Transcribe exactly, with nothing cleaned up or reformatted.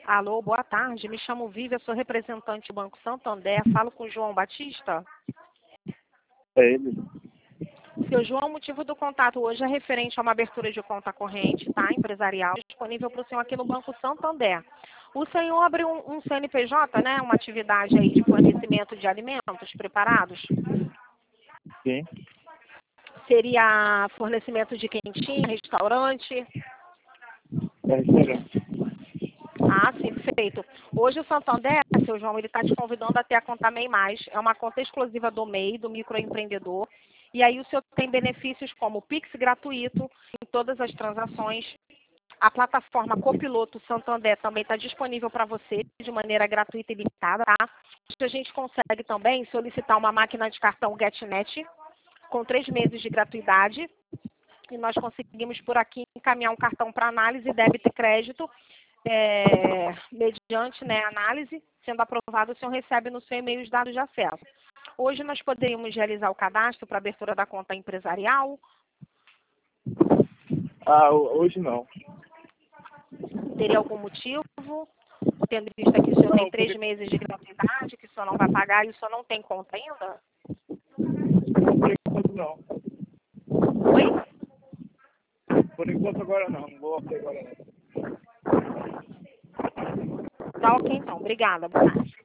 Alô, boa tarde. Me chamo Vívia, sou representante do Banco Santander. Falo com o João Batista. É ele. Seu João, o motivo do contato hoje é referente a uma abertura de conta corrente, tá? Empresarial, disponível para o senhor aqui no Banco Santander. O senhor abriu um, um C N P J, né? Uma atividade aí de fornecimento de alimentos preparados? Sim. Seria fornecimento de quentinha, restaurante? É restaurante. Ah, sim, perfeito. Hoje o Santander, seu João, ele está te convidando a ter a conta MEI Mais. É uma conta exclusiva do MEI, do microempreendedor. E aí o senhor tem benefícios como Pix gratuito em todas as transações. A plataforma Copiloto Santander também está disponível para você de maneira gratuita e limitada, tá? A gente consegue também solicitar uma máquina de cartão GetNet com três meses de gratuidade. E nós conseguimos por aqui encaminhar um cartão para análise, débito e crédito. É, mediante, né, análise, sendo aprovado, o senhor recebe no seu e-mail os dados de acesso. Hoje nós poderíamos realizar o cadastro para abertura da conta empresarial? Ah, ho- hoje não. Teria algum motivo? Tendo em vista que o senhor Não, tem por, três meses de gratuidade, que o senhor não vai pagar e o senhor não tem conta ainda? não, por enquanto não. Oi? Por enquanto agora não. Não vou abrir agora não. Tá ok então. Obrigada. Boa tarde.